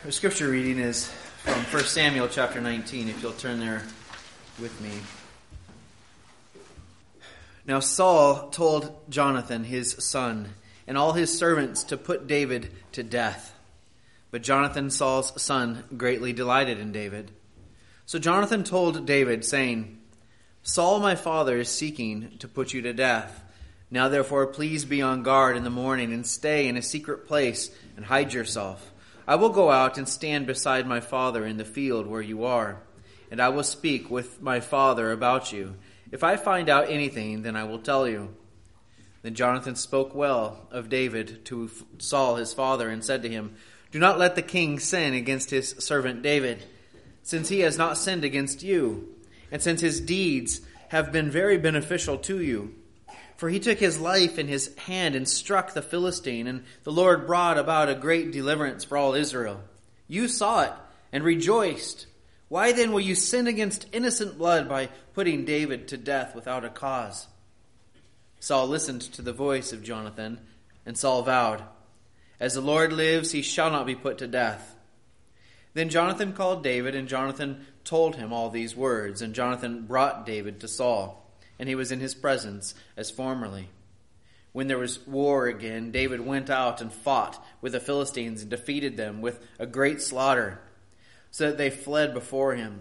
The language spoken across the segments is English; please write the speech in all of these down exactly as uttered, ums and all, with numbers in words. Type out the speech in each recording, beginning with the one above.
Our scripture reading is from First Samuel chapter nineteen, if you'll turn there with me. Now Saul told Jonathan, his son, and all his servants to put David to death. But Jonathan, Saul's son, greatly delighted in David. So Jonathan told David, saying, Saul my father is seeking to put you to death. Now therefore please be on guard in the morning and stay in a secret place and hide yourself. I will go out and stand beside my father in the field where you are, and I will speak with my father about you. If I find out anything, then I will tell you. Then Jonathan spoke well of David to Saul his father and said to him, Do not let the king sin against his servant David, since he has not sinned against you, and since his deeds have been very beneficial to you. For he took his life in his hand and struck the Philistine, and the Lord brought about a great deliverance for all Israel. You saw it and rejoiced. Why then will you sin against innocent blood by putting David to death without a cause? Saul listened to the voice of Jonathan, and Saul vowed, As the Lord lives, he shall not be put to death. Then Jonathan called David, and Jonathan told him all these words, and Jonathan brought David to Saul. And he was in his presence as formerly. When there was war again, David went out and fought with the Philistines and defeated them with a great slaughter, so that they fled before him.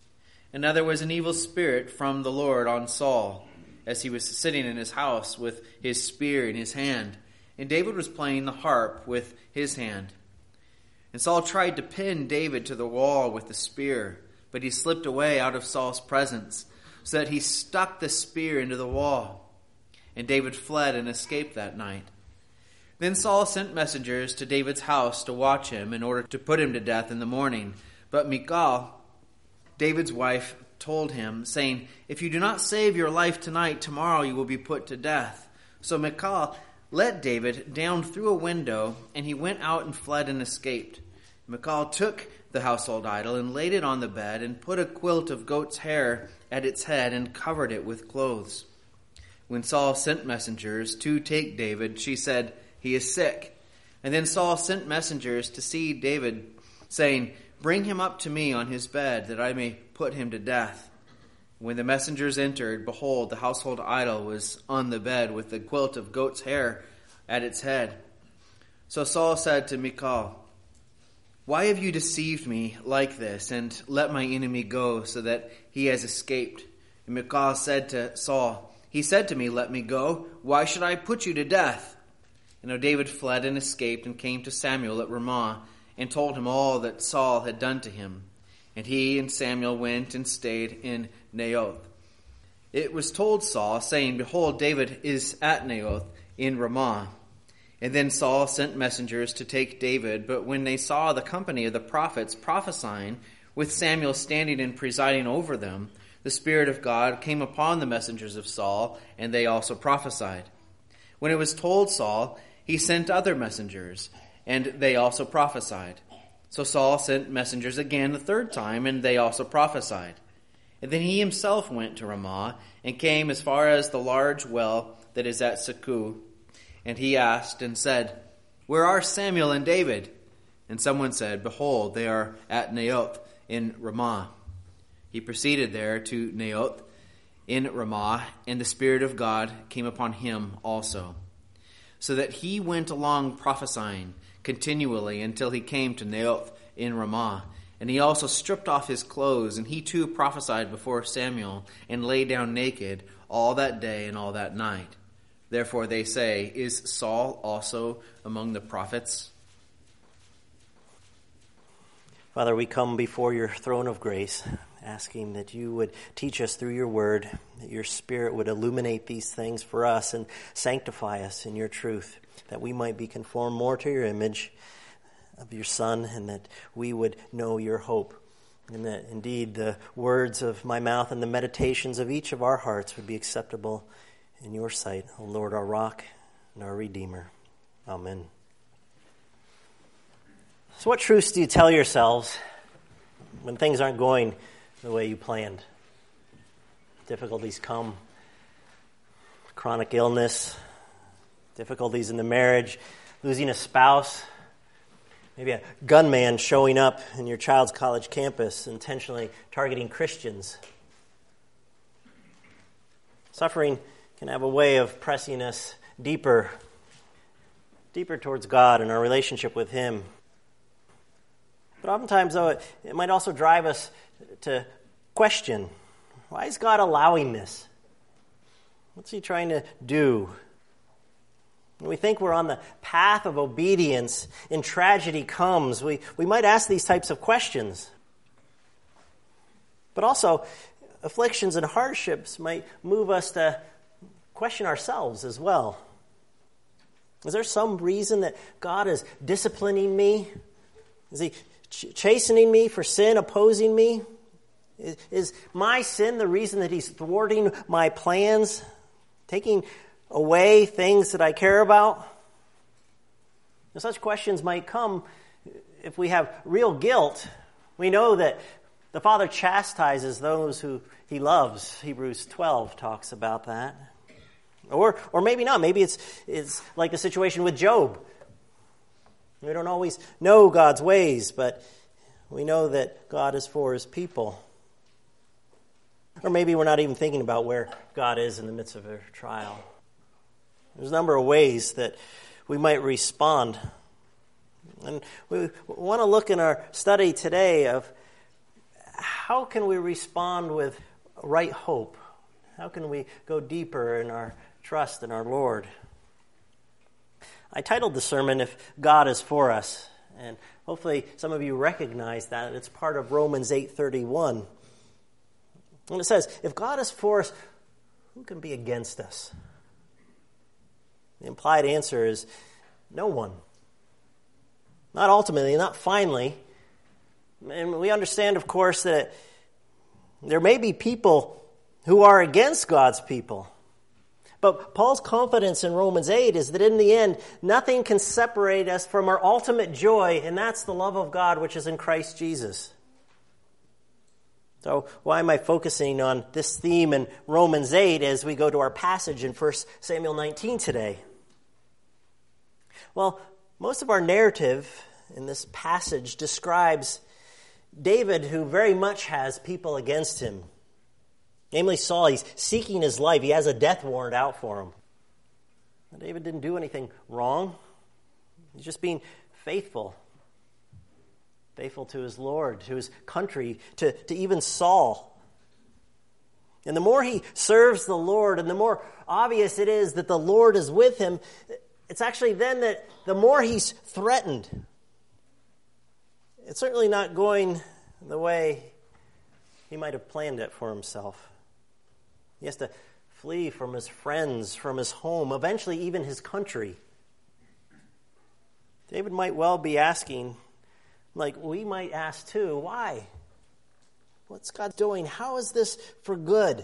And now there was an evil spirit from the Lord on Saul, as he was sitting in his house with his spear in his hand, and David was playing the harp with his hand. And Saul tried to pin David to the wall with the spear, but he slipped away out of Saul's presence, so that he stuck the spear into the wall. And David fled and escaped that night. Then Saul sent messengers to David's house to watch him in order to put him to death in the morning. But Michal, David's wife, told him, saying, If you do not save your life tonight, tomorrow you will be put to death. So Michal let David down through a window, and he went out and fled and escaped. Michal took the household idol and laid it on the bed and put a quilt of goat's hair at its head and covered it with clothes. When Saul sent messengers to take David, she said, He is sick. And then Saul sent messengers to see David, saying, Bring him up to me on his bed, that I may put him to death. When the messengers entered, behold, the household idol was on the bed with the quilt of goat's hair at its head. So Saul said to Michal, Why have you deceived me like this, and let my enemy go, so that he has escaped? And Michal said to Saul, He said to me, Let me go. Why should I put you to death? And now David fled and escaped and came to Samuel at Ramah, and told him all that Saul had done to him. And he and Samuel went and stayed in Naioth. It was told Saul, saying, Behold, David is at Naioth in Ramah. And then Saul sent messengers to take David, but when they saw the company of the prophets prophesying, with Samuel standing and presiding over them, the Spirit of God came upon the messengers of Saul, and they also prophesied. When it was told Saul, he sent other messengers, and they also prophesied. So Saul sent messengers again the third time, and they also prophesied. And then he himself went to Ramah, and came as far as the large well that is at Seku. And he asked and said, Where are Samuel and David? And someone said, Behold, they are at Naioth in Ramah. He proceeded there to Naioth in Ramah, and the Spirit of God came upon him also, so that he went along prophesying continually until he came to Naioth in Ramah. And he also stripped off his clothes, and he too prophesied before Samuel, and lay down naked all that day and all that night. Therefore they say, Is Saul also among the prophets? Father, we come before your throne of grace, asking that you would teach us through your word, that your Spirit would illuminate these things for us and sanctify us in your truth, that we might be conformed more to your image of your Son, and that we would know your hope, and that indeed the words of my mouth and the meditations of each of our hearts would be acceptable in your sight, O Lord, our rock and our Redeemer. Amen. So what truths do you tell yourselves when things aren't going the way you planned? Difficulties come. Chronic illness, difficulties in the marriage, losing a spouse, Maybe a gunman showing up in your child's college campus, intentionally targeting Christians. Suffering can have a way of pressing us deeper, deeper towards God and our relationship with Him. But oftentimes, though, it, it might also drive us to question, why is God allowing this? What's He trying to do? When we think we're on the path of obedience and tragedy comes, we, we might ask these types of questions. But also, afflictions and hardships might move us to question ourselves as well. Is there some reason that God is disciplining me? Is He ch- chastening me for sin, opposing me? Is, is my sin the reason that He's thwarting my plans, taking away things that I care about? Now, such questions might come if we have real guilt. We know that the Father chastises those who He loves. Hebrews twelve talks about that. Or or maybe not. Maybe it's it's like the situation with Job. We don't always know God's ways, but we know that God is for His people. Or maybe we're not even thinking about where God is in the midst of a trial. There's a number of ways that we might respond. And we want to look in our study today of how can we respond with right hope? How can we go deeper in our trust in our Lord? I titled the sermon, If God is For Us. And hopefully some of you recognize that. It's part of Romans eight thirty-one. And it says, if God is for us, who can be against us? The implied answer is no one. Not ultimately, not finally. And we understand, of course, that there may be people who are against God's people. But Paul's confidence in Romans eight is that in the end, nothing can separate us from our ultimate joy, and that's the love of God which is in Christ Jesus. So why am I focusing on this theme in Romans eight as we go to our passage in First Samuel nineteen today? Well, most of our narrative in this passage describes David, who very much has people against him. Namely Saul. He's seeking his life. He has a death warrant out for him. David didn't do anything wrong. He's just being faithful. Faithful to his Lord, to his country, to, to even Saul. And the more he serves the Lord, and the more obvious it is that the Lord is with him, it's actually then that the more he's threatened. It's certainly not going the way he might have planned it for himself. He has to flee from his friends, from his home, eventually even his country. David might well be asking, like we might ask too, why? What's God doing? How is this for good?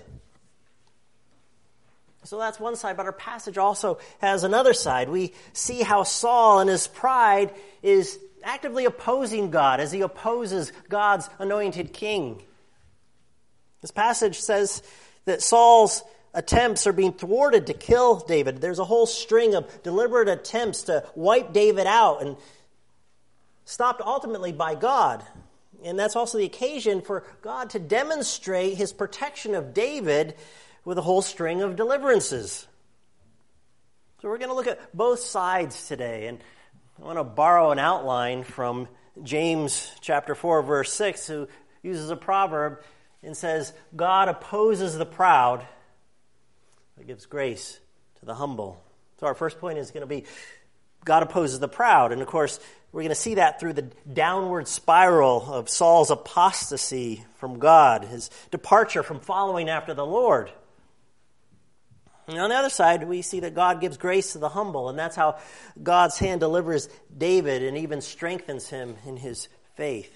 So that's one side, but our passage also has another side. We see how Saul in his pride is actively opposing God as he opposes God's anointed king. This passage says that Saul's attempts are being thwarted to kill David. There's a whole string of deliberate attempts to wipe David out and stopped ultimately by God. And that's also the occasion for God to demonstrate his protection of David with a whole string of deliverances. So we're going to look at both sides today. And I want to borrow an outline from James chapter four, verse six, who uses a proverb and says, God opposes the proud, but gives grace to the humble. So our first point is going to be God opposes the proud. And of course, we're going to see that through the downward spiral of Saul's apostasy from God, his departure from following after the Lord. And on the other side, we see that God gives grace to the humble, and that's how God's hand delivers David and even strengthens him in his faith.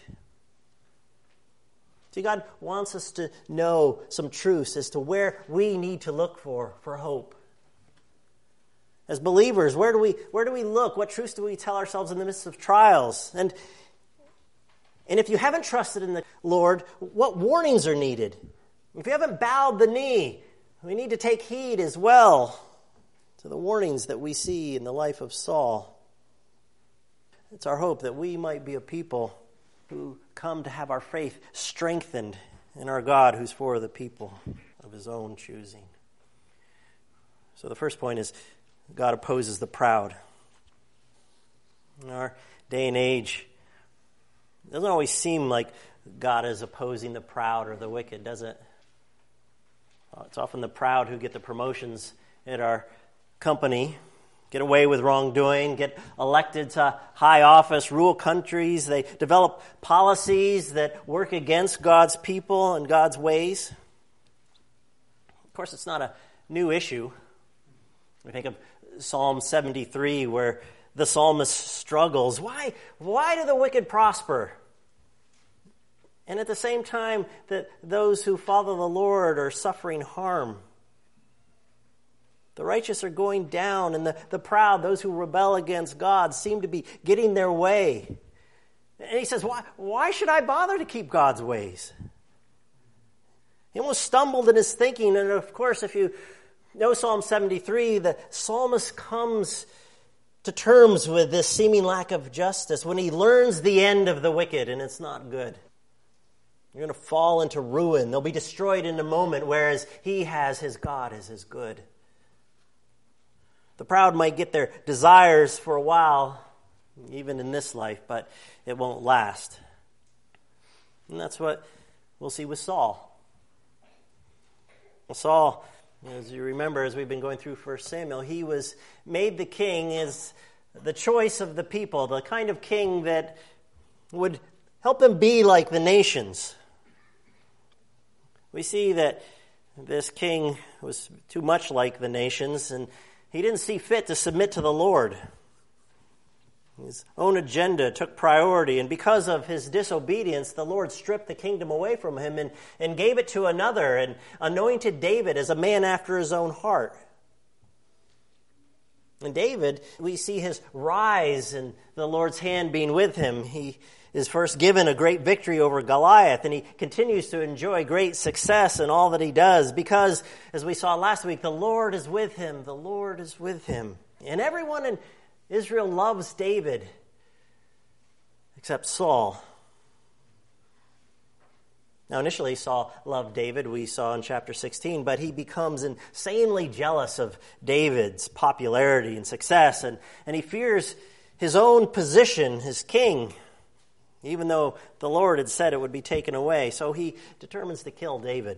See, God wants us to know some truths as to where we need to look for for hope. As believers, where do we where do we look? What truths do we tell ourselves in the midst of trials? And, and if you haven't trusted in the Lord, what warnings are needed? If you haven't bowed the knee, we need to take heed as well to the warnings that we see in the life of Saul. it's our hope that we might be a people who come to have our faith strengthened in our God who's for the people of his own choosing. So the first point is God opposes the proud. In our day and age, it doesn't always seem like God is opposing the proud or the wicked, does it? Well, it's often the proud who get the promotions at our company, get away with wrongdoing, get elected to high office, rule countries. They develop policies that work against God's people and God's ways. Of course, it's not a new issue. We think of Psalm seventy-three, where the psalmist struggles. Why, why do the wicked prosper? And at the same time that those who follow the Lord are suffering harm. The righteous are going down, and the, the proud, those who rebel against God, seem to be getting their way. And he says, why, why should I bother to keep God's ways? He almost stumbled in his thinking, and of course, if you know Psalm seventy-three, the psalmist comes to terms with this seeming lack of justice when he learns the end of the wicked, and it's not good. You're going to fall into ruin. They'll be destroyed in a moment, whereas he has his God as his good. The proud might get their desires for a while, even in this life, but it won't last. And that's what we'll see with Saul. Well, Saul, as you remember, as we've been going through First Samuel, he was made the king as the choice of the people, the kind of king that would help him be like the nations. We see that this king was too much like the nations, and he didn't see fit to submit to the Lord. His own agenda took priority, and because of his disobedience, the Lord stripped the kingdom away from him and, and gave it to another, and anointed David as a man after his own heart. And David, we see his rise and the Lord's hand being with him. He is first given a great victory over Goliath, and he continues to enjoy great success in all that he does because, as we saw last week, the Lord is with him. The Lord is with him. And everyone in Israel loves David except Saul. Now, initially, Saul loved David, we saw in chapter sixteen, but he becomes insanely jealous of David's popularity and success, and, and he fears his own position as king, even though the Lord had said it would be taken away. So he determines to kill David.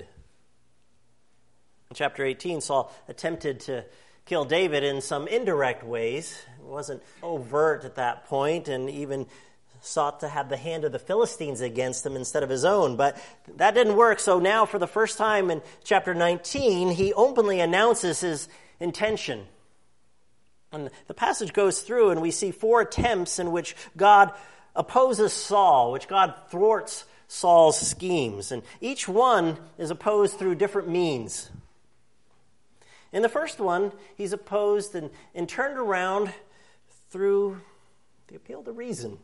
In chapter eighteen, Saul attempted to kill David in some indirect ways. It wasn't overt at that point, and even sought to have the hand of the Philistines against him instead of his own. But that didn't work, so now for the first time in chapter nineteen, he openly announces his intention. And the passage goes through, and we see four attempts in which God opposes Saul, which God thwarts Saul's schemes. And each one is opposed through different means. In the first one, he's opposed and, and turned around through the appeal to reason.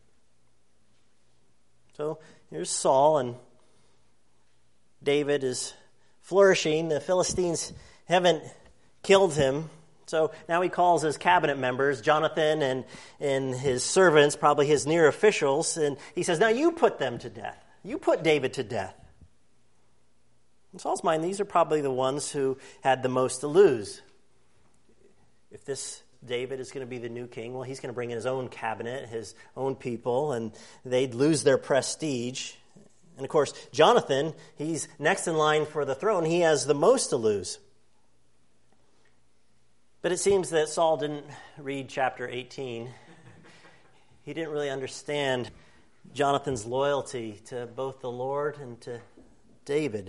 So here's Saul, and David is flourishing. The Philistines haven't killed him. So now he calls his cabinet members, Jonathan and, and his servants, probably his near officials, and he says, now you put them to death. You put David to death. In Saul's mind, these are probably the ones who had the most to lose. If this David is going to be the new king, well, he's going to bring in his own cabinet, his own people, and they'd lose their prestige. And of course, Jonathan, he's next in line for the throne. He has the most to lose. But it seems that Saul didn't read chapter eighteen. He didn't really understand Jonathan's loyalty to both the Lord and to David.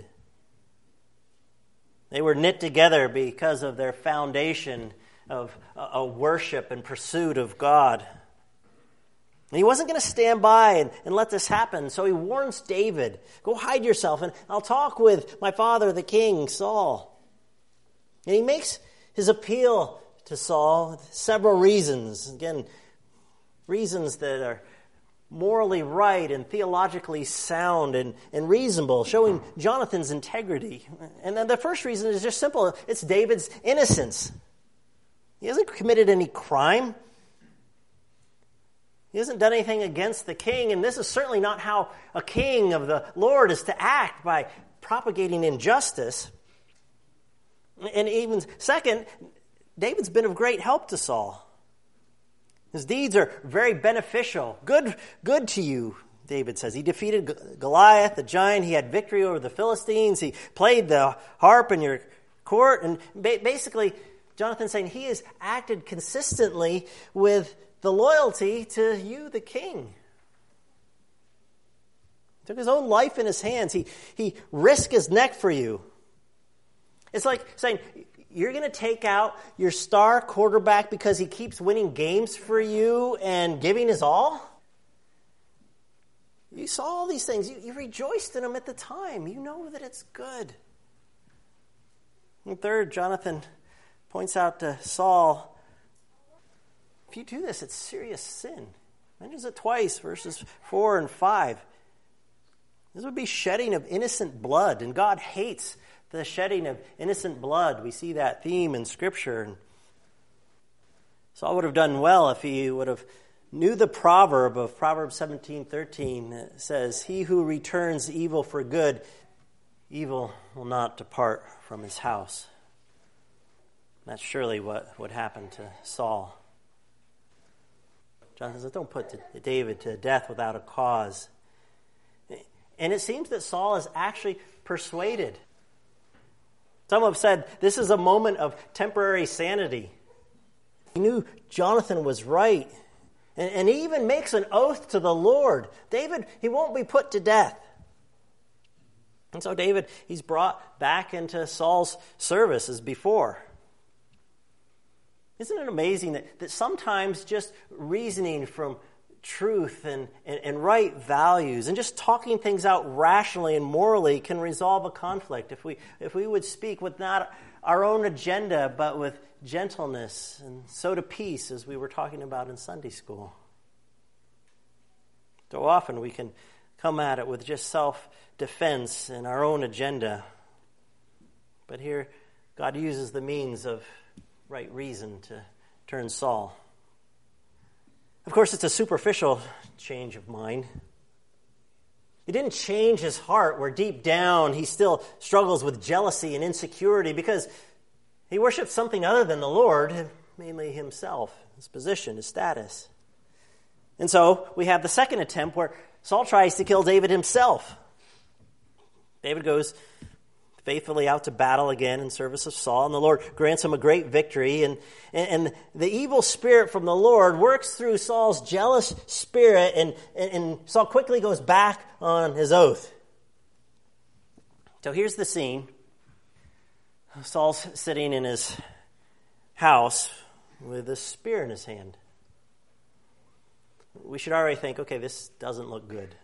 They were knit together because of their foundation of a worship and pursuit of God. And he wasn't going to stand by and, and let this happen, so he warns David, go hide yourself, and I'll talk with my father, the king, Saul. And he makes his appeal to Saul with several reasons. Again, reasons that are morally right and theologically sound and, and reasonable, showing Jonathan's integrity. And then the first reason is just simple. It's David's innocence. He hasn't committed any crime. He hasn't done anything against the king, and this is certainly not how a king of the Lord is to act, by propagating injustice. And even second, David's been of great help to Saul. His deeds are very beneficial. Good, good to you, David says. He defeated Goliath, the giant. He had victory over the Philistines. He played the harp in your court. And basically, Jonathan's saying he has acted consistently with the loyalty to you, the king. He took his own life in his hands. He, he risked his neck for you. It's like saying, you're going to take out your star quarterback because he keeps winning games for you and giving his all? You saw all these things. You, you rejoiced in them at the time. You know that it's good. And third, Jonathan points out to Saul, if you do this, it's serious sin. Mentions it twice, verses four and five. This would be shedding of innocent blood, and God hates the shedding of innocent blood. We see that theme in Scripture. Saul would have done well if he would have knew the proverb of Proverbs seventeen thirteen. It says, he who returns evil for good, evil will not depart from his house. That's surely what would happen to Saul. Jonathan says, don't put David to death without a cause. And it seems that Saul is actually persuaded. Some have said this is a moment of temporary sanity. He knew Jonathan was right. And, and he even makes an oath to the Lord. David, he won't be put to death. And so David, he's brought back into Saul's service as before. Isn't it amazing that, that sometimes just reasoning from truth and, and, and right values and just talking things out rationally and morally can resolve a conflict if we if we would speak with not our own agenda but with gentleness and so to peace, as we were talking about in Sunday school. So often we can come at it with just self-defense and our own agenda. But here God uses the means of right reason to turn Saul. Of course, it's a superficial change of mind. It didn't change his heart, where deep down he still struggles with jealousy and insecurity because he worships something other than the Lord, mainly himself, his position, his status. And so we have the second attempt where Saul tries to kill David himself. David goes faithfully out to battle again in service of Saul, and the Lord grants him a great victory. And, and, and the evil spirit from the Lord works through Saul's jealous spirit, and, and, and Saul quickly goes back on his oath. So here's the scene. Saul's sitting in his house with a spear in his hand. We should already think, okay, this doesn't look good.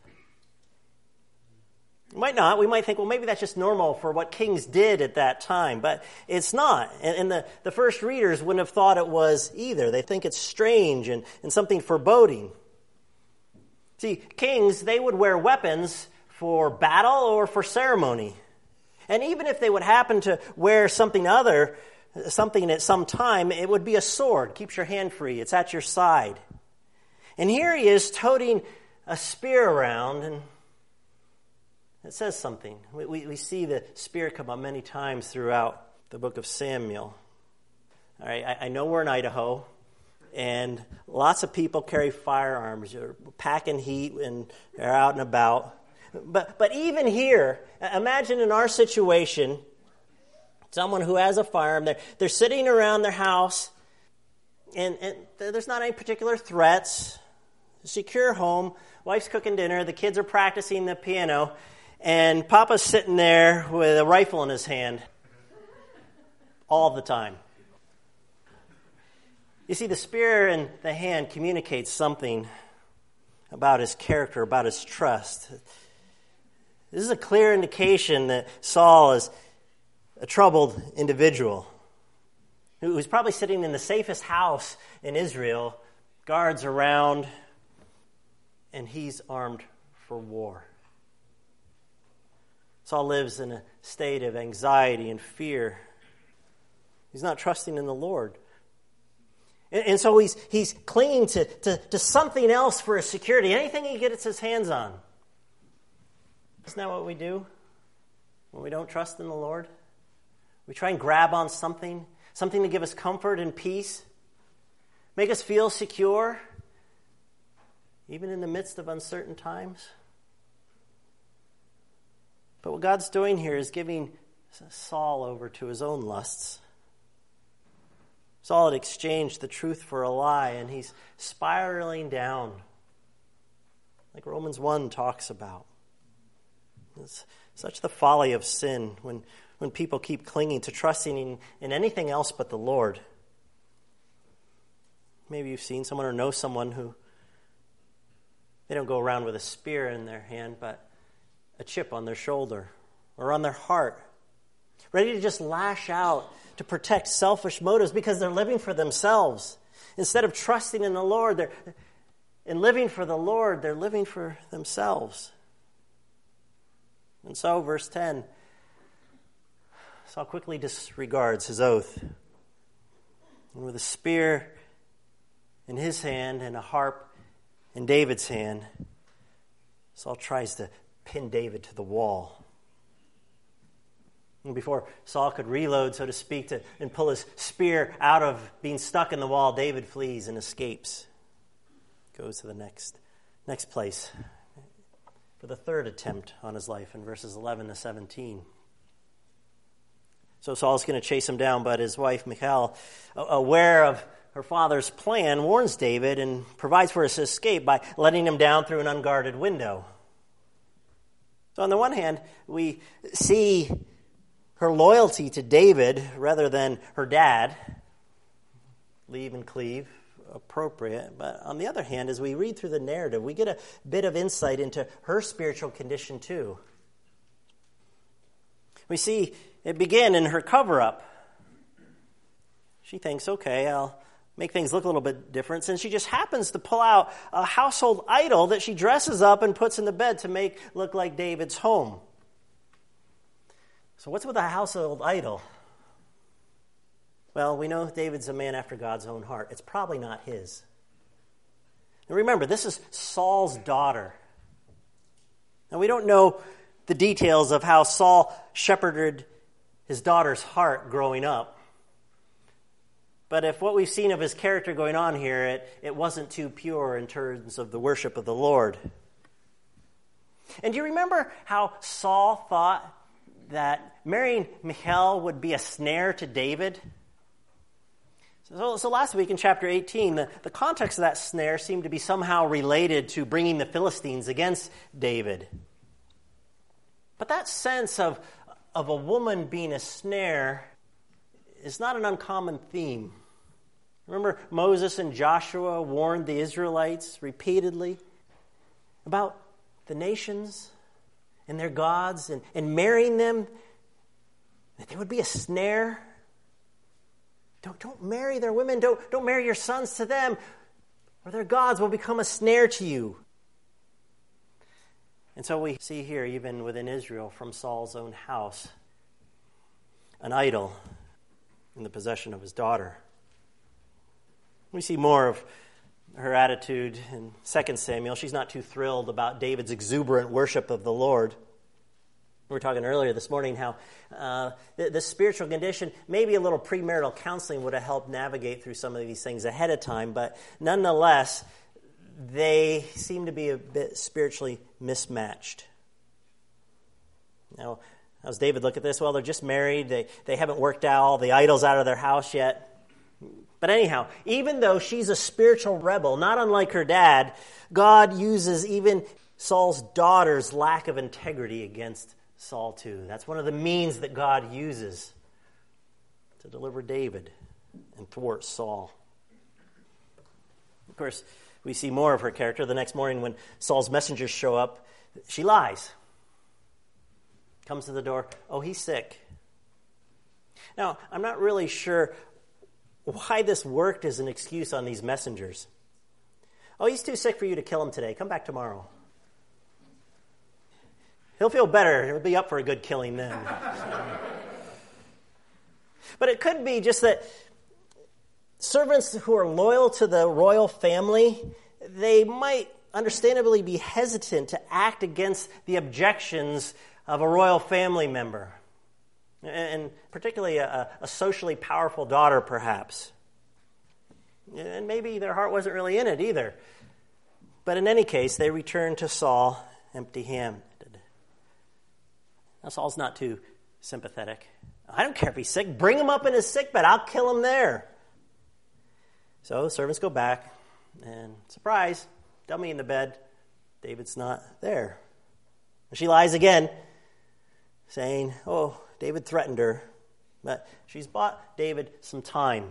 It might not. We might think, well, maybe that's just normal for what kings did at that time. But it's not. And, and the, the first readers wouldn't have thought it was either. They think it's strange and, and something foreboding. See, kings, they would wear weapons for battle or for ceremony. And even if they would happen to wear something other, something at some time, it would be a sword. Keeps your hand free. It's at your side. And here he is toting a spear around, and it says something. We, we, we see the spear come up many times throughout the book of Samuel. All right, I, I know we're in Idaho, and lots of people carry firearms. You're packing heat, and they're out and about. But but even here, imagine in our situation, someone who has a firearm. They're, they're sitting around their house, and, and there's not any particular threats. Secure home. Wife's cooking dinner. The kids are practicing the piano. And Papa's sitting there with a rifle in his hand all the time. You see, the spear in the hand communicates something about his character, about his trust. This is a clear indication that Saul is a troubled individual who's probably sitting in the safest house in Israel, guards around, and he's armed for war. Saul lives in a state of anxiety and fear. He's not trusting in the Lord. And, and so he's he's clinging to, to, to something else for his security, anything he gets his hands on. Isn't that what we do when we don't trust in the Lord? We try and grab on something, something to give us comfort and peace, make us feel secure, even in the midst of uncertain times. But what God's doing here is giving Saul over to his own lusts. Saul had exchanged the truth for a lie, and he's spiraling down, like Romans one talks about. It's such the folly of sin when, when people keep clinging to trusting in, in anything else but the Lord. Maybe you've seen someone or know someone who, they don't go around with a spear in their hand, but a chip on their shoulder or on their heart, ready to just lash out to protect selfish motives because they're living for themselves. Instead of trusting in the Lord, they're in living for the Lord, they're living for themselves. And so, verse ten, Saul quickly disregards his oath. And with a spear in his hand and a harp in David's hand, Saul tries to pin David to the wall. And before Saul could reload, so to speak, to, and pull his spear out of being stuck in the wall, David flees and escapes. Goes to the next, next place for the third attempt on his life in verses eleven to seventeen. So Saul's going to chase him down, but his wife, Michal, aware of her father's plan, warns David and provides for his escape by letting him down through an unguarded window. So on the one hand, we see her loyalty to David rather than her dad. Leave and cleave, appropriate. But on the other hand, as we read through the narrative, we get a bit of insight into her spiritual condition too. We see it begin in her cover-up. She thinks, okay, I'll make things look a little bit different, since she just happens to pull out a household idol that she dresses up and puts in the bed to make look like David's home. So what's with a household idol? Well, we know David's a man after God's own heart. It's probably not his. And remember, this is Saul's daughter. Now, we don't know the details of how Saul shepherded his daughter's heart growing up. But if what we've seen of his character going on here, it, it wasn't too pure in terms of the worship of the Lord. And do you remember how Saul thought that marrying Michal would be a snare to David? So, so last week in chapter eighteen, the, the context of that snare seemed to be somehow related to bringing the Philistines against David. But that sense of, of a woman being a snare is not an uncommon theme. Remember, Moses and Joshua warned the Israelites repeatedly about the nations and their gods, and, and marrying them, that they would be a snare. Don't, don't marry their women. Don't, don't marry your sons to them, or their gods will become a snare to you. And so we see here, even within Israel, from Saul's own house, an idol in the possession of his daughter. We see more of her attitude in Second Samuel. She's not too thrilled about David's exuberant worship of the Lord. We were talking earlier this morning how uh, the, the spiritual condition, maybe a little premarital counseling would have helped navigate through some of these things ahead of time, but nonetheless, they seem to be a bit spiritually mismatched. Now, how does David look at this? Well, they're just married. They, they haven't worked out all the idols out of their house yet. But anyhow, even though she's a spiritual rebel, not unlike her dad, God uses even Saul's daughter's lack of integrity against Saul too. That's one of the means that God uses to deliver David and thwart Saul. Of course, we see more of her character. The next morning when Saul's messengers show up, she lies. Comes to the door, oh, he's sick. Now, I'm not really sure why this worked as an excuse on these messengers. Oh, he's too sick for you to kill him today. Come back tomorrow. He'll feel better. He'll be up for a good killing then. But it could be just that servants who are loyal to the royal family, they might understandably be hesitant to act against the objections of a royal family member, and particularly a, a socially powerful daughter, perhaps. And maybe their heart wasn't really in it either. But in any case, they returned to Saul empty-handed. Now, Saul's not too sympathetic. I don't care if he's sick. Bring him up in his sickbed. I'll kill him there. So the servants go back, and surprise, dummy in the bed, David's not there. She lies again, saying, oh, David threatened her, but she's bought David some time.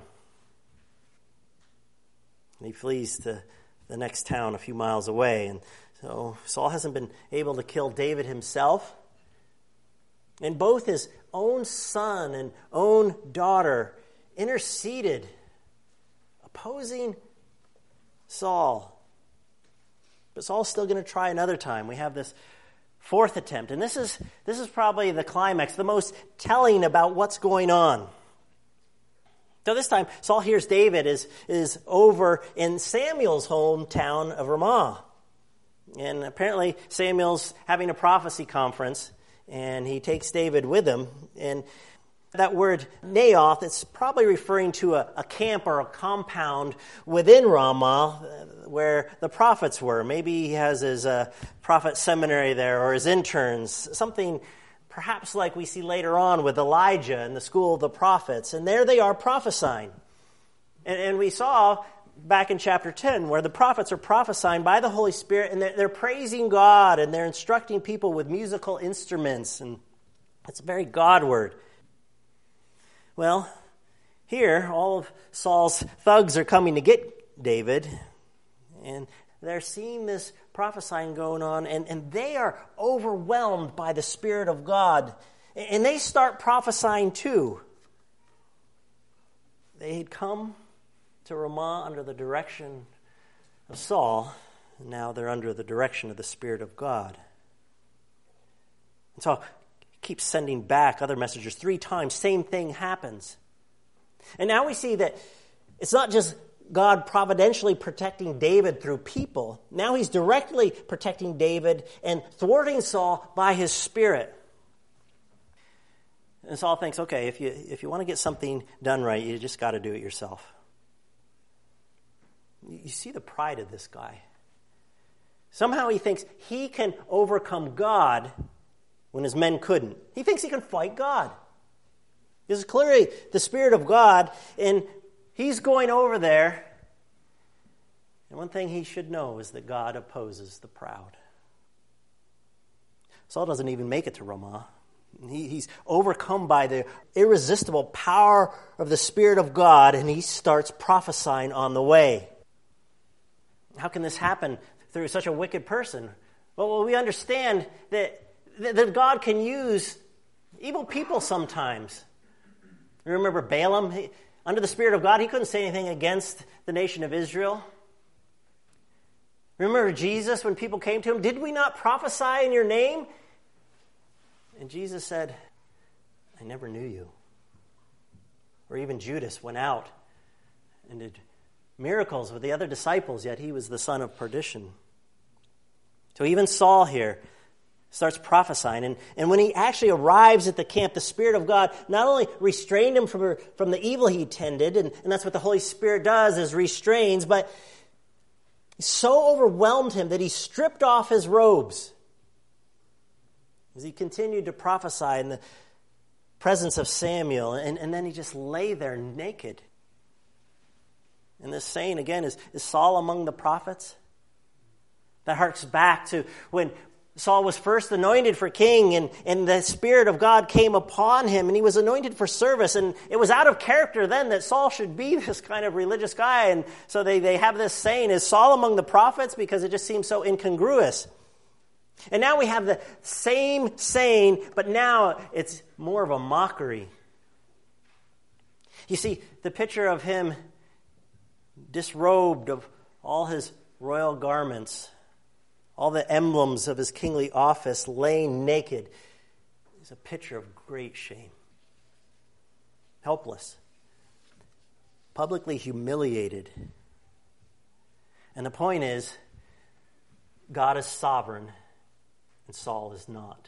And he flees to the next town a few miles away. And so Saul hasn't been able to kill David himself. And both his own son and own daughter interceded, opposing Saul. But Saul's still going to try another time. We have this fourth attempt. And this is this is probably the climax, the most telling about what's going on. So this time, Saul hears David is, is over in Samuel's hometown of Ramah. And apparently Samuel's having a prophecy conference, and he takes David with him. And that word Naoth, it's probably referring to a, a camp or a compound within Ramah where the prophets were. Maybe he has his uh, prophet seminary there, or his interns, something perhaps like we see later on with Elijah in the school of the prophets. And there they are prophesying. And, and we saw back in chapter ten where the prophets are prophesying by the Holy Spirit, and they're, they're praising God, and they're instructing people with musical instruments. And it's a very God word. Well, here all of Saul's thugs are coming to get David, and they're seeing this prophesying going on, and, and they are overwhelmed by the Spirit of God. And they start prophesying too. They had come to Ramah under the direction of Saul, and now they're under the direction of the Spirit of God. And so he keeps sending back other messengers. Three times, same thing happens. And now we see that it's not just God providentially protecting David through people. Now he's directly protecting David and thwarting Saul by his Spirit. And Saul thinks, okay, if you if you want to get something done right, you just got to do it yourself. You see the pride of this guy. Somehow he thinks he can overcome God when his men couldn't. He thinks he can fight God. This is clearly the Spirit of God, and he's going over there, and one thing he should know is that God opposes the proud. Saul doesn't even make it to Ramah. He, he's overcome by the irresistible power of the Spirit of God, and he starts prophesying on the way. How can this happen through such a wicked person? Well, we understand that, that God can use evil people sometimes. Remember Balaam? He, under the Spirit of God, he couldn't say anything against the nation of Israel. Remember Jesus when people came to him? Did we not prophesy in your name? And Jesus said, I never knew you. Or even Judas went out and did miracles with the other disciples, yet he was the son of perdition. So even Saul here starts prophesying. And, and when he actually arrives at the camp, the Spirit of God not only restrained him from, from the evil he tended, and, and that's what the Holy Spirit does, is restrains, but he so overwhelmed him that he stripped off his robes as he continued to prophesy in the presence of Samuel, and, and then he just lay there naked. And this saying, again, is, is Saul among the prophets? That harks back to when Saul was first anointed for king, and, and the Spirit of God came upon him, and he was anointed for service. And it was out of character then that Saul should be this kind of religious guy. And so they, they have this saying, is Saul among the prophets? Because it just seems so incongruous. And now we have the same saying, but now it's more of a mockery. You see, the picture of him disrobed of all his royal garments, all the emblems of his kingly office, laying naked, is a picture of great shame. Helpless. publicly humiliated. And the point is, God is sovereign and Saul is not.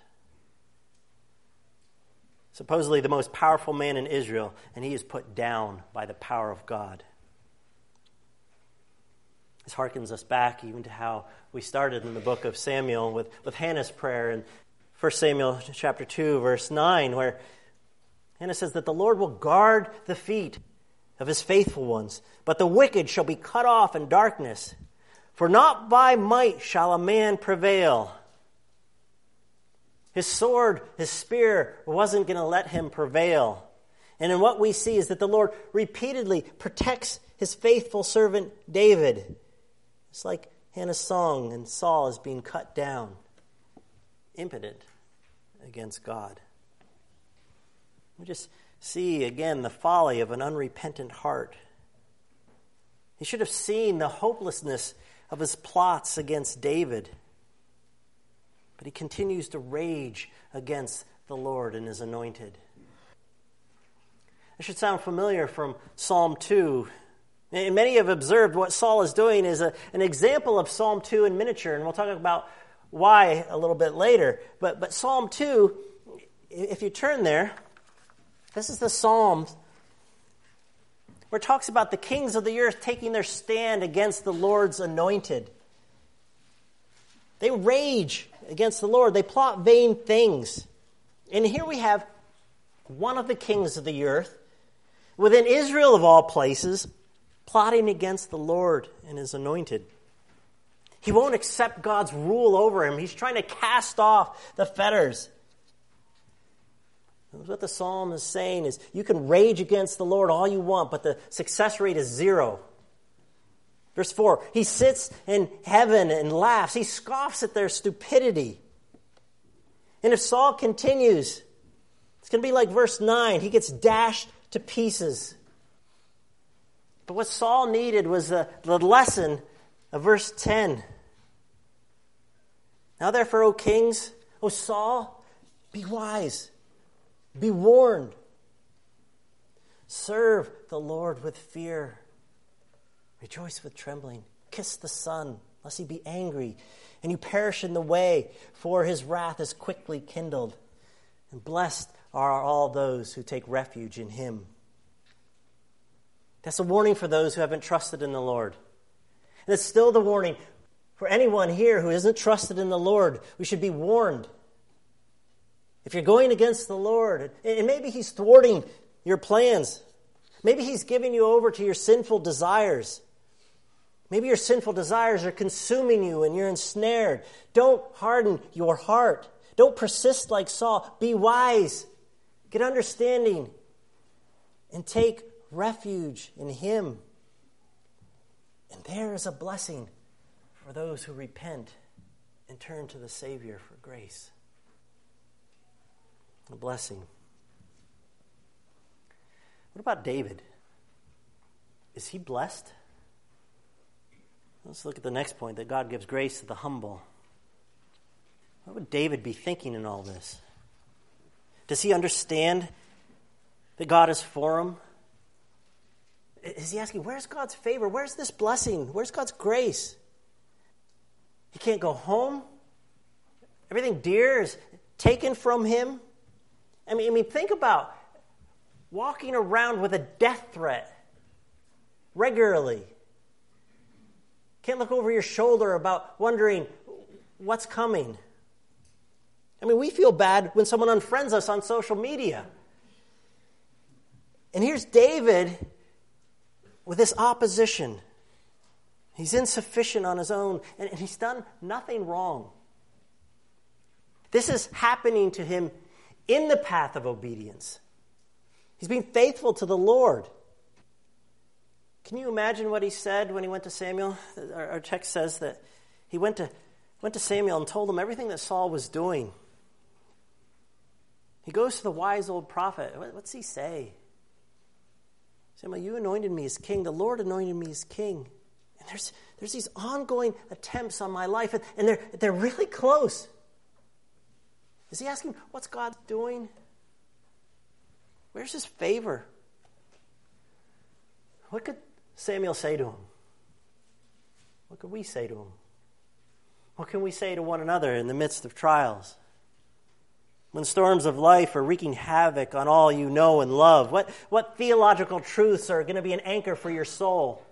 Supposedly the most powerful man in Israel, and he is put down by the power of God. This harkens us back even to how we started in the book of Samuel with, with Hannah's prayer in First Samuel chapter two, verse nine, where Hannah says that the Lord will guard the feet of his faithful ones, but the wicked shall be cut off in darkness. For not by might shall a man prevail. His sword, his spear, wasn't going to let him prevail. And in what we see is that the Lord repeatedly protects his faithful servant David. It's like Hannah's song, and Saul is being cut down, impotent against God. We just see again the folly of an unrepentant heart. He should have seen the hopelessness of his plots against David. But he continues to rage against the Lord and his anointed. That should sound familiar from Psalm two. And many have observed what Saul is doing is a, an example of Psalm two in miniature, and we'll talk about why a little bit later. But, but Psalm two, if you turn there, this is the Psalm where it talks about the kings of the earth taking their stand against the Lord's anointed. They rage against the Lord. They plot vain things. And here we have one of the kings of the earth, within Israel of all places, plotting against the Lord and his anointed. He won't accept God's rule over him. He's trying to cast off the fetters. What the psalm is saying is, you can rage against the Lord all you want, but the success rate is zero. Verse four, he sits in heaven and laughs. He scoffs at their stupidity. And if Saul continues, it's going to be like verse nine. He gets dashed to pieces. But what Saul needed was the, the lesson of verse ten. Now therefore, O kings, O Saul, be wise. Be warned. Serve the Lord with fear. Rejoice with trembling. Kiss the Son, lest he be angry, and you perish in the way, for his wrath is quickly kindled. And blessed are all those who take refuge in him. That's a warning for those who haven't trusted in the Lord. And it's still the warning for anyone here who isn't trusted in the Lord. We should be warned. If you're going against the Lord, and maybe he's thwarting your plans. Maybe he's giving you over to your sinful desires. Maybe your sinful desires are consuming you and you're ensnared. Don't harden your heart. Don't persist like Saul. Be wise. Get understanding. And take refuge in him. And there is a blessing for those who repent and turn to the Savior for grace. A blessing. What about David? Is he blessed? Let's look at the next point, that God gives grace to the humble. What would David be thinking in all this? Does he understand that God is for him? Is he asking, where's God's favor? Where's this blessing? Where's God's grace? He can't go home. Everything dear is taken from him. I mean, I mean, think about walking around with a death threat regularly. Can't look over your shoulder about wondering what's coming. I mean, we feel bad when someone unfriends us on social media. And here's David with this opposition. He's insufficient on his own, and he's done nothing wrong. This is happening to him in the path of obedience. He's being faithful to the Lord. Can you imagine what he said when he went to Samuel? Our, our text says that he went to, went to Samuel and told him everything that Saul was doing. He goes to the wise old prophet. What, what's he say? Samuel, you anointed me as king. The Lord anointed me as king. And there's, there's these ongoing attempts on my life, and, and they're, they're really close. Is he asking, what's God doing? Where's his favor? What could Samuel say to him? What could we say to him? What can we say to one another in the midst of trials? When storms of life are wreaking havoc on all you know and love, what, what theological truths are going to be an anchor for your soul?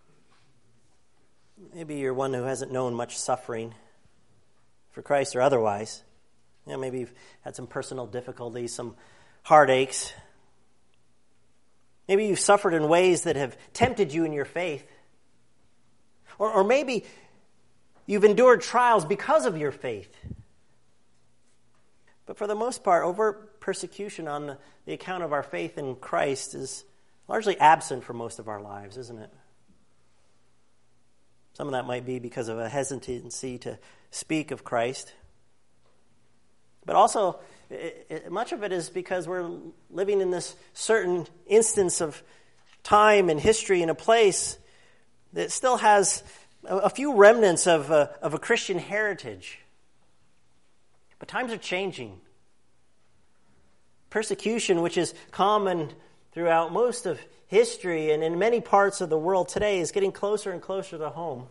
Maybe you're one who hasn't known much suffering for Christ or otherwise. You know, maybe you've had some personal difficulties, some heartaches. Maybe you've suffered in ways that have tempted you in your faith. Or, or maybe you've endured trials because of your faith. But for the most part, overt persecution on the, the account of our faith in Christ is largely absent for most of our lives, isn't it? Some of that might be because of a hesitancy to speak of Christ. But also, it, it, much of it is because we're living in this certain instance of time and history in a place that still has a, a few remnants of a, of a Christian heritage. But times are changing. Persecution, which is common throughout most of history and in many parts of the world today, is getting closer and closer to home.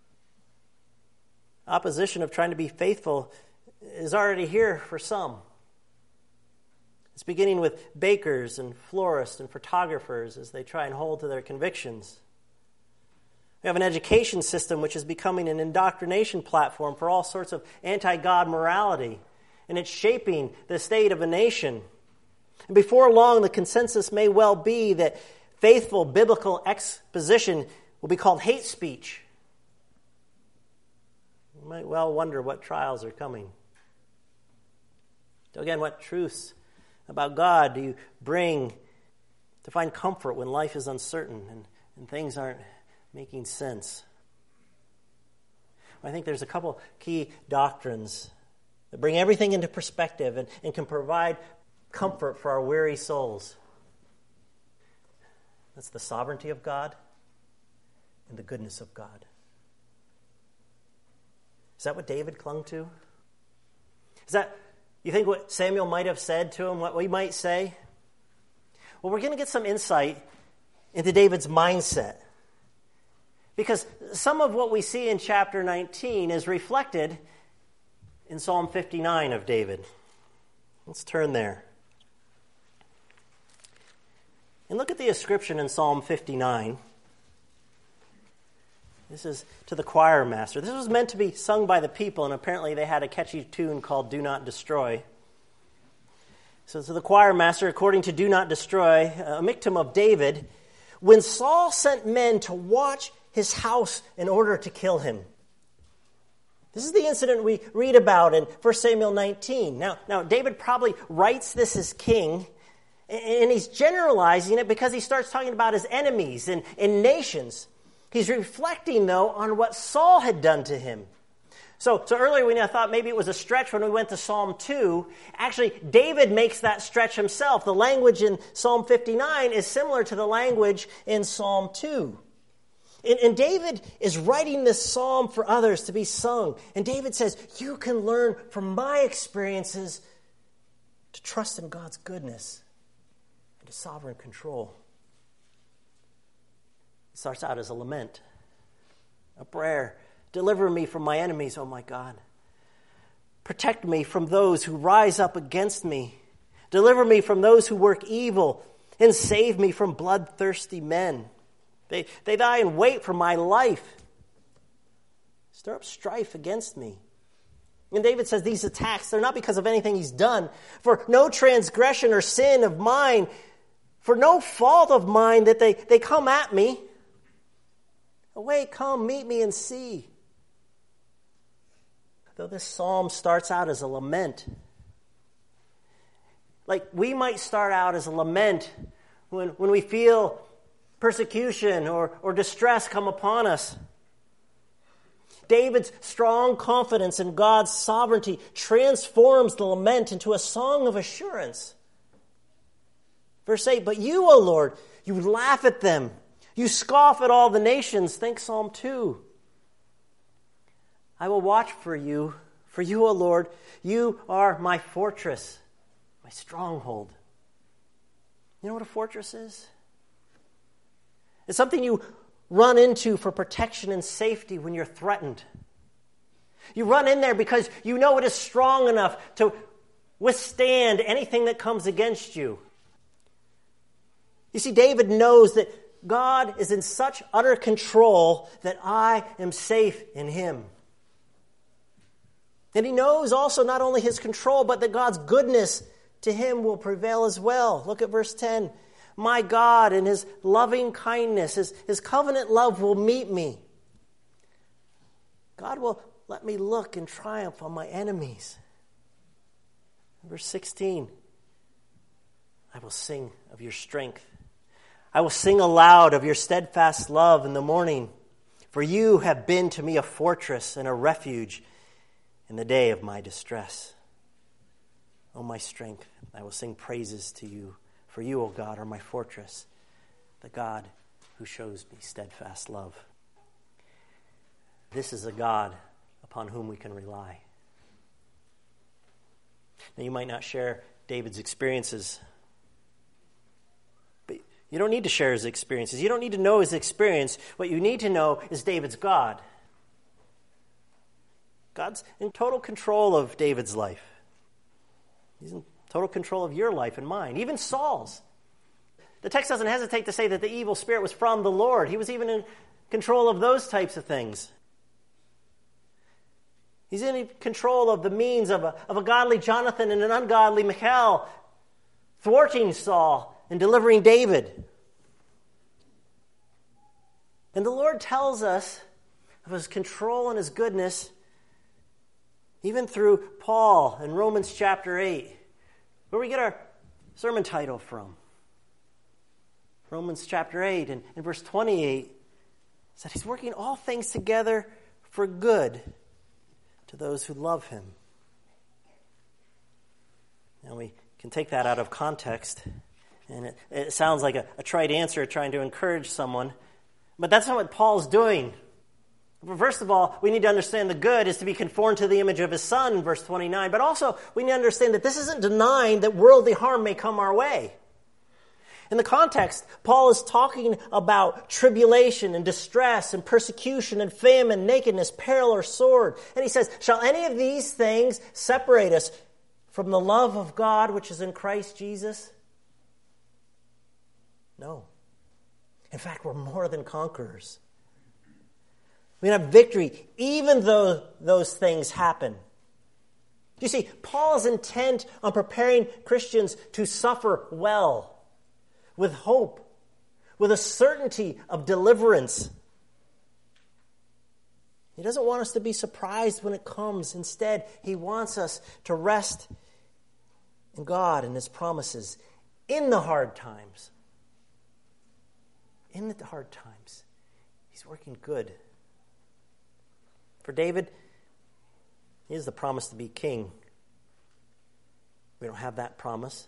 Opposition of trying to be faithful is already here for some. It's beginning with bakers and florists and photographers as they try and hold to their convictions. We have an education system which is becoming an indoctrination platform for all sorts of anti-God morality, and it's shaping the state of a nation. And before long, the consensus may well be that faithful biblical exposition will be called hate speech. You might well wonder what trials are coming. So again, what truths about God do you bring to find comfort when life is uncertain and, and things aren't making sense? I think there's a couple key doctrines that bring everything into perspective and, and can provide comfort for our weary souls. That's the sovereignty of God and the goodness of God. Is that what David clung to? Is that, you think, what Samuel might have said to him, what we might say? Well, we're going to get some insight into David's mindset. Because some of what we see in chapter nineteen is reflected in Psalm fifty-nine of David. Let's turn there. And look at the inscription in Psalm fifty-nine. This is to the choir master. This was meant to be sung by the people, and apparently they had a catchy tune called Do Not Destroy. So to the choir master, according to Do Not Destroy, a Michtam of David, when Saul sent men to watch his house in order to kill him. This is the incident we read about in First Samuel nineteen. Now, now David probably writes this as king, and he's generalizing it because he starts talking about his enemies and, and nations. He's reflecting, though, on what Saul had done to him. So, so earlier we thought maybe it was a stretch when we went to Psalm two. Actually, David makes that stretch himself. The language in Psalm fifty-nine is similar to the language in Psalm two. And, and David is writing this psalm for others to be sung. And David says, you can learn from my experiences to trust in God's goodness and to sovereign control. It starts out as a lament, a prayer. Deliver me from my enemies, oh my God. Protect me from those who rise up against me. Deliver me from those who work evil, and save me from bloodthirsty men. They, they lie in wait for my life. Stir up strife against me. And David says these attacks, they're not because of anything he's done. For no transgression or sin of mine, for no fault of mine that they, they come at me. Away, come, meet me and see. Though this psalm starts out as a lament, like we might start out as a lament when, when we feel persecution or, or distress come upon us. David's strong confidence in God's sovereignty transforms the lament into a song of assurance. Verse eight, but you, O Lord, you laugh at them. You scoff at all the nations. Think Psalm two. I will watch for you. For you, O Lord, you are my fortress, my stronghold. You know what a fortress is? It's something you run into for protection and safety when you're threatened. You run in there because you know it is strong enough to withstand anything that comes against you. You see, David knows that God is in such utter control that I am safe in him. And he knows also not only his control, but that God's goodness to him will prevail as well. Look at verse ten. My God in his loving kindness, his, his covenant love will meet me. God will let me look in triumph on my enemies. Verse sixteen. I will sing of your strength. I will sing aloud of your steadfast love in the morning. For you have been to me a fortress and a refuge in the day of my distress. O my strength, I will sing praises to you. For you, O God, are my fortress, the God who shows me steadfast love. This is a God upon whom we can rely. Now, you might not share David's experiences, but you don't need to share his experiences. You don't need to know his experience. What you need to know is David's God. God's in total control of David's life. He's in total control of your life and mine, even Saul's. The text doesn't hesitate to say that the evil spirit was from the Lord. He was even in control of those types of things. He's in control of the means of a, of a godly Jonathan and an ungodly Michal, thwarting Saul and delivering David. And the Lord tells us of his control and his goodness even through Paul in Romans chapter eight, where we get our sermon title from. Romans chapter eight and, and verse twenty-eight said he's working all things together for good to those who love him. Now we can take that out of context, and it, it sounds like a, a trite answer trying to encourage someone, but that's not what Paul's doing. First of all, we need to understand the good is to be conformed to the image of his Son, in verse twenty-nine. But also, we need to understand that this isn't denying that worldly harm may come our way. In the context, Paul is talking about tribulation and distress and persecution and famine, nakedness, peril, or sword. And he says, shall any of these things separate us from the love of God which is in Christ Jesus? No. In fact, we're more than conquerors. We have victory even though those things happen. You see, Paul is intent on preparing Christians to suffer well, with hope, with a certainty of deliverance. He doesn't want us to be surprised when it comes. Instead, he wants us to rest in God and his promises in the hard times. In the hard times, he's working good. For David, he has the promise to be king. We don't have that promise.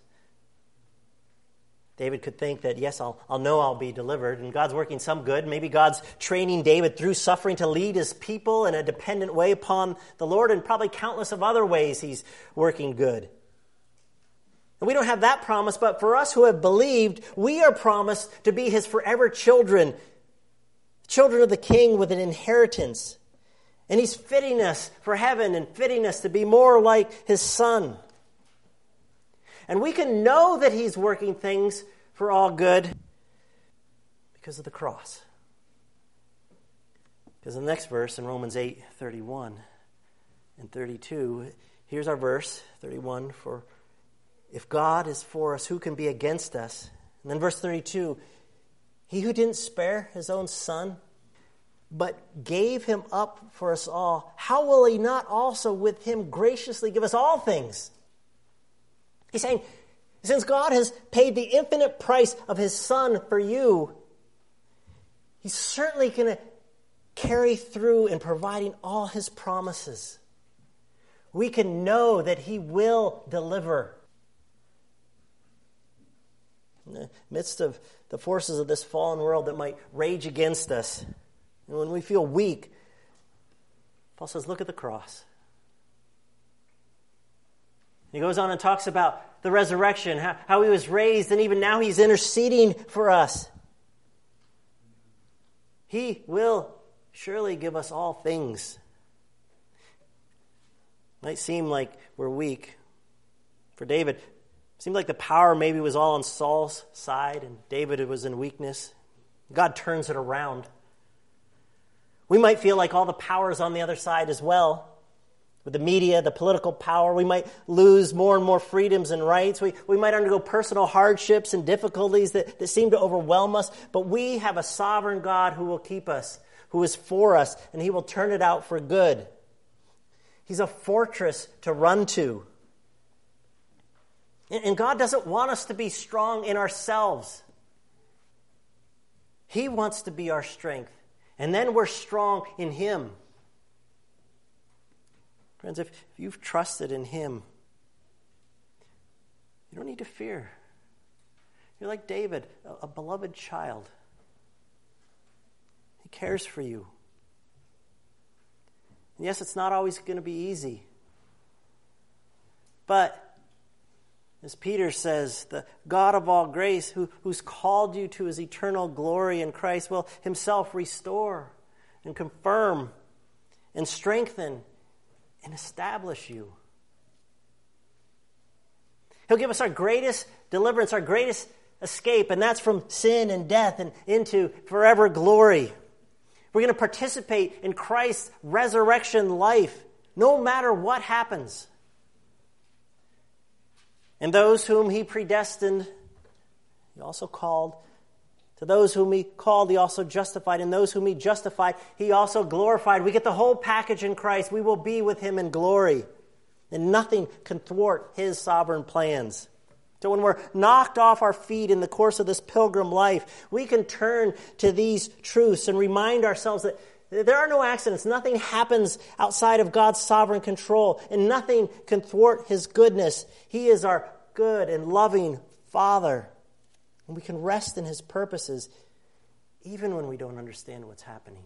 David could think that, yes, I'll, I'll know I'll be delivered, and God's working some good. Maybe God's training David through suffering to lead his people in a dependent way upon the Lord, and probably countless of other ways he's working good. And we don't have that promise, but for us who have believed, we are promised to be his forever children, children of the King with an inheritance. And he's fitting us for heaven and fitting us to be more like his Son. And we can know that he's working things for all good because of the cross. Because in the next verse, in Romans eight, thirty-one and thirty-two, here's our verse, thirty-one, for if God is for us, who can be against us? And then verse thirty-two, he who didn't spare his own Son, but gave him up for us all, how will he not also with him graciously give us all things? He's saying, since God has paid the infinite price of his Son for you, he's certainly going to carry through in providing all his promises. We can know that he will deliver. In the midst of the forces of this fallen world that might rage against us, and when we feel weak, Paul says, look at the cross. He goes on and talks about the resurrection, how, how he was raised, and even now he's interceding for us. He will surely give us all things. Might seem like we're weak. For David, it seemed like the power maybe was all on Saul's side, and David was in weakness. God turns it around. We might feel like all the power is on the other side as well. With the media, the political power, we might lose more and more freedoms and rights. We, we might undergo personal hardships and difficulties that, that seem to overwhelm us. But we have a sovereign God who will keep us, who is for us, and he will turn it out for good. He's a fortress to run to. And, and God doesn't want us to be strong in ourselves. He wants to be our strength. And then we're strong in him. Friends, if, if you've trusted in him, you don't need to fear. You're like David, a, a beloved child. He cares for you. And yes, it's not always going to be easy. But, as Peter says, the God of all grace, who, who's called you to his eternal glory in Christ, will himself restore and confirm and strengthen and establish you. He'll give us our greatest deliverance, our greatest escape, and that's from sin and death and into forever glory. We're going to participate in Christ's resurrection life, no matter what happens. And those whom he predestined, he also called. To those whom he called, he also justified. And those whom he justified, he also glorified. We get the whole package in Christ. We will be with him in glory. And nothing can thwart his sovereign plans. So when we're knocked off our feet in the course of this pilgrim life, we can turn to these truths and remind ourselves that there are no accidents. Nothing happens outside of God's sovereign control. And nothing can thwart his goodness. He is our good and loving Father. And we can rest in his purposes even when we don't understand what's happening.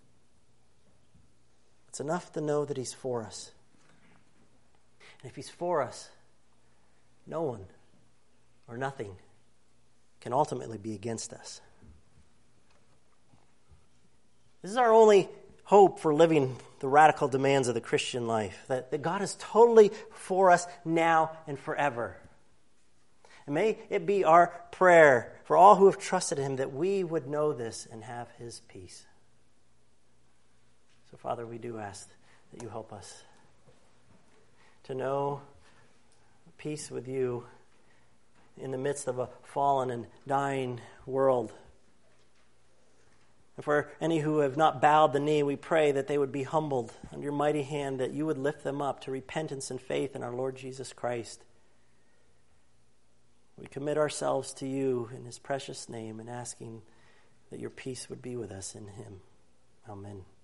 It's enough to know that he's for us. And if he's for us, no one or nothing can ultimately be against us. This is our only hope for living the radical demands of the Christian life, that, that God is totally for us now and forever. And may it be our prayer for all who have trusted him that we would know this and have his peace. So, Father, we do ask that you help us to know peace with you in the midst of a fallen and dying world. And for any who have not bowed the knee, we pray that they would be humbled under your mighty hand, that you would lift them up to repentance and faith in our Lord Jesus Christ. We commit ourselves to you in his precious name and asking that your peace would be with us in him. Amen.